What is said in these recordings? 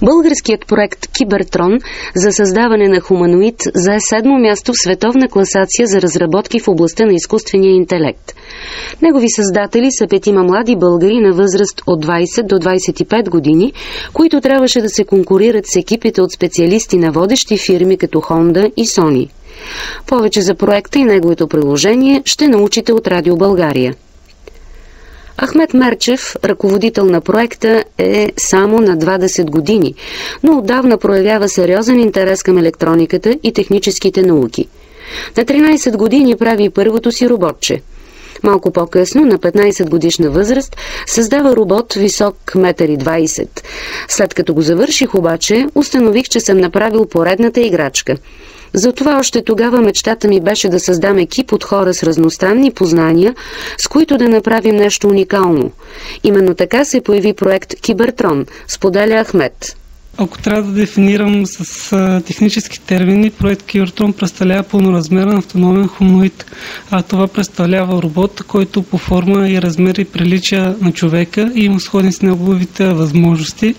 Българският проект Кибертрон за създаване на хуманоид зае 7-мо място в световна класация за разработки в областта на изкуствения интелект. Негови създатели са 5 млади българи на възраст от 20 до 25 години, които трябваше да се конкурират с екипите от специалисти на водещи фирми като Honda и Sony. Повече за проекта и неговото приложение ще научите от Радио България. Ахмет Мерчев, ръководител на проекта, е само на 20 години, но отдавна проявява сериозен интерес към електрониката и техническите науки. На 13 години прави първото си роботче. Малко по-късно, на 15 годишна възраст, създава робот висок 1,20 м. След като го завърших обаче, установих, че съм направил поредната играчка. Затова още тогава мечтата ми беше да създам екип от хора с разностранни познания, с които да направим нещо уникално. Именно така се появи проект Кибертрон, споделя Ахмет. Ако трябва да дефинирам с технически термини, проект Кибертрон представлява пълноразмерен автономен хуманоид. Това представлява робот, който по форма и размери прилича на човека и има сходни с неговите възможности.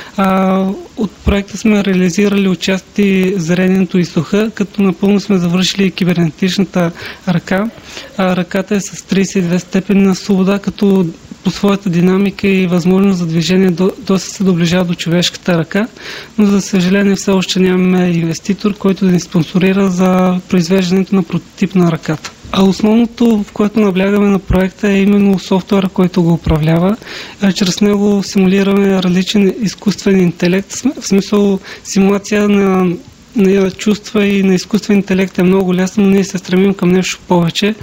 От проекта сме реализирали участие зрението и слуха, като напълно сме завършили кибернетичната ръка. Ръката е с 32 степени на свобода, като по своята динамика и възможност за движение доста се доближава до човешката ръка, но за съжаление все още нямаме инвеститор, който да ни спонсорира за произвеждането на прототип на ръката. Основното, в което наблягаме на проекта, е именно софтуера, който го управлява. Чрез него симулираме различен изкуствен интелект, в смисъл симулация на чувства и на изкуствен интелект е много лесно, но ние се стремим към нещо повече.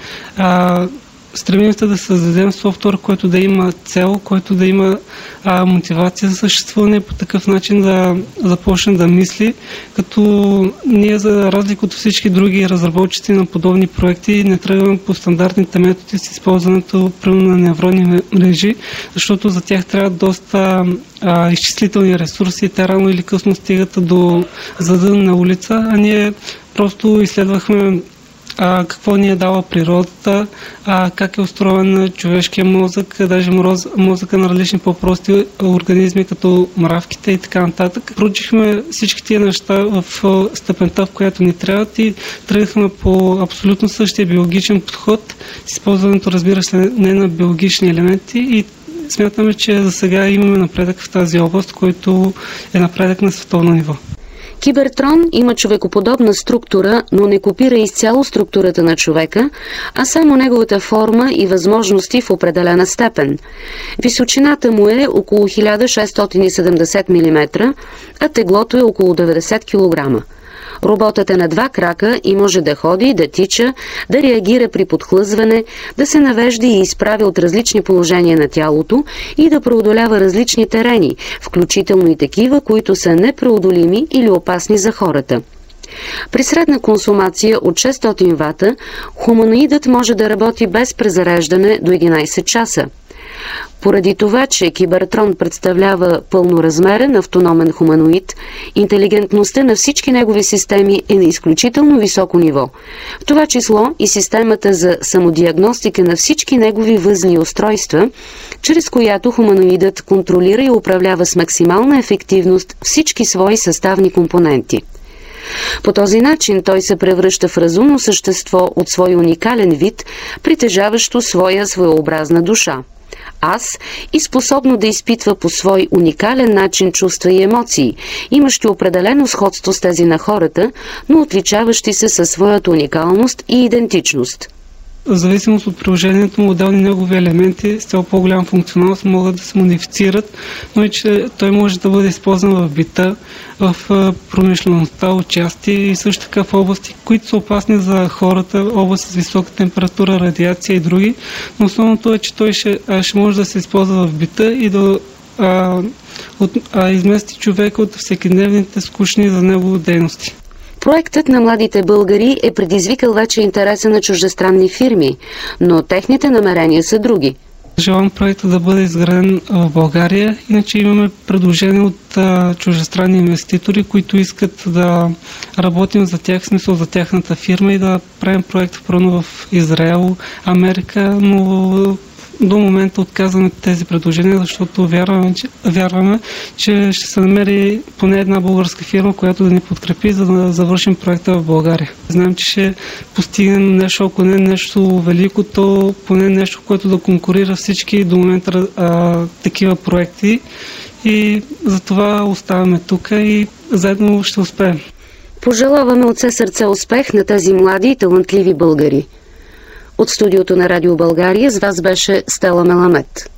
Стремим се да създадем софтуер, който да има цел, който да има мотивация за съществуване, по такъв начин да започне да мисли, като ние за разлика от всички други разработчици на подобни проекти не тръгваме по стандартните методи с използването на невронни мрежи, защото за тях трябва доста изчислителни ресурси, те рано или късно стигат до задънена улица, а ние просто изследвахме какво ни е дала природата, как е устроен човешкия мозък, даже мозъка на различни по-прости организми, като мравките и така нататък. Проучихме всички тия неща в степента, в която ни трябват и тръгнахме по абсолютно същия биологичен подход, с използването, разбира се, не на биологични елементи и смятаме, че за сега имаме напредък в тази област, който е напредък на световно ниво. Кибертрон има човекоподобна структура, но не копира изцяло структурата на човека, а само неговата форма и възможности в определена степен. Височината му е около 1670 мм, а теглото е около 90 кг. Роботът е на 2 крака и може да ходи, да тича, да реагира при подхлъзване, да се навежда и изправя от различни положения на тялото и да преодолява различни терени, включително и такива, които са непреодолими или опасни за хората. При средна консумация от 600 вата, хуманоидът може да работи без презареждане до 11 часа. Поради това, че Кибертрон представлява пълноразмерен автономен хуманоид, интелигентността на всички негови системи е на изключително високо ниво. В това число и системата за самодиагностика на всички негови възли и устройства, чрез която хуманоидът контролира и управлява с максимална ефективност всички свои съставни компоненти. По този начин той се превръща в разумно същество от свой уникален вид, притежаващо своя своеобразна душа. Аз и способно да изпитва по свой уникален начин чувства и емоции, имащи определено сходство с тези на хората, но отличаващи се със своята уникалност и идентичност. В зависимост от приложението, отделни негови елементи с цяло по-голяма функционалност могат да се модифицират, но и че той може да бъде използван в бита, в промишлеността, участие и също така в области, които са опасни за хората, области с висока температура, радиация и други. Но основното е, че той ще може да се използва в бита и да измести човека от всекидневните скучни за него дейности. Проектът на младите българи е предизвикал вече интереса на чуждестранни фирми, но техните намерения са други. Желам проектът да бъде изграден в България, иначе имаме предложение от чуждестранни инвеститори, които искат да работим за тях, в смисъл за тяхната фирма и да правим проект в Израел, Америка, но до момента отказваме тези предложения, защото вярваме, че ще се намери поне една българска фирма, която да ни подкрепи, за да завършим проекта в България. Знаем, че ще постигнем нещо, ако не нещо велико, то поне нещо, което да конкурира всички до момента такива проекти. И затова оставаме тук и заедно ще успеем. Пожелаваме от все сърце успех на тези млади и талантливи българи. От студиото на Радио България с вас беше Стела Меламед.